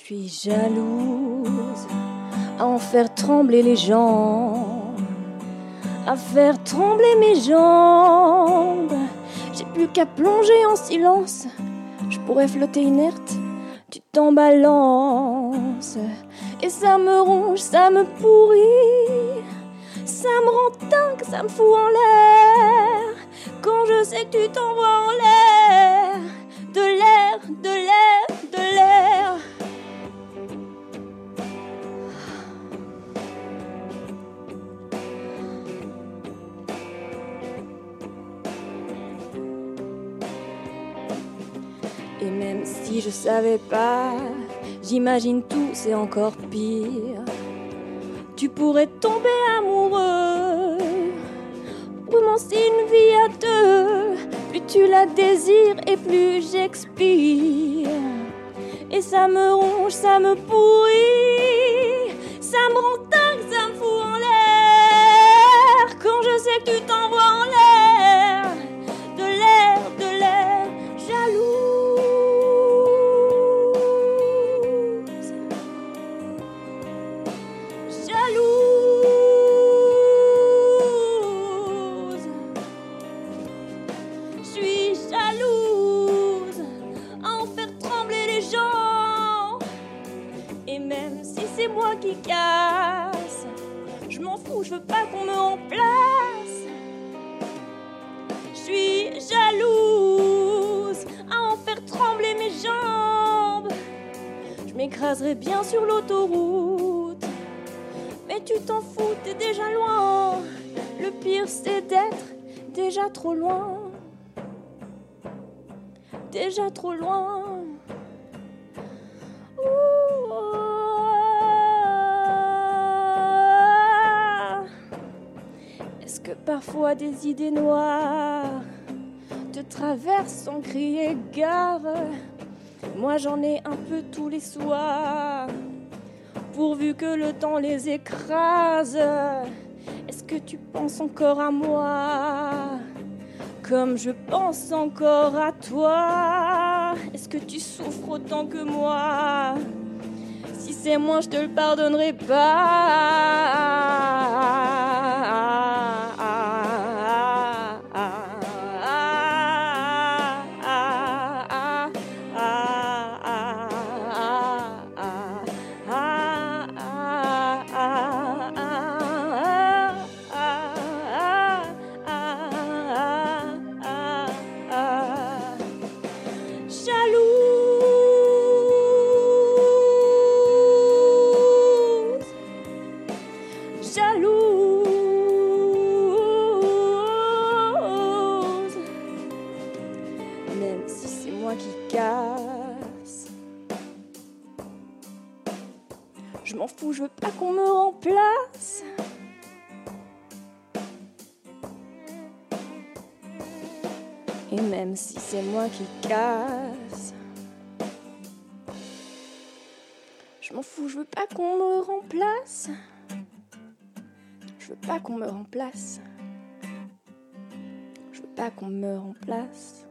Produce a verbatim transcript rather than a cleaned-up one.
suis jalouse à en faire trembler les gens, à faire trembler mes jambes. J'ai plus qu'à plonger en silence, je pourrais flotter inerte, tu t'en balances. Et ça me ronge, ça me pourrit, ça me rend dingue, ça me fout en l'air. Quand je sais que tu t'envoies en l'air, de l'air, de l'air, de l'air. Et même si je savais pas, j'imagine tout, c'est encore pire. Tu pourrais tomber amoureux, romancer une vie à deux. Plus tu la désires et plus j'expire. Et ça me ronge, ça me pourrit, ça me rend dingue, ça me fout en l'air. Quand je sais que tu t'envoies en l'air, de l'air, de l'air, jalouse. Je suis jalouse à en faire trembler les gens. Et même si c'est moi qui casse, je m'en fous, je veux pas qu'on me remplace. Je suis jalouse à en faire trembler mes jambes. Je m'écraserai bien sur l'autoroute, mais tu t'en fous, t'es déjà loin. Le pire c'est d'être déjà trop loin. Déjà trop loin. Ouh, ah. Est-ce que parfois des idées noires te traversent sans crier gare? Moi j'en ai un peu tous les soirs, pourvu que le temps les écrase. Est-ce que tu penses encore à moi comme je pense encore à toi? Est-ce que tu souffres autant que moi? Si c'est moi, je te le pardonnerai pas. Jalouse, même si c'est moi qui casse, je m'en fous, je veux pas qu'on me remplace. Et même si c'est moi qui casse, je m'en fous, je veux pas qu'on me remplace. Je veux pas qu'on me remplace. Je veux pas qu'on me remplace.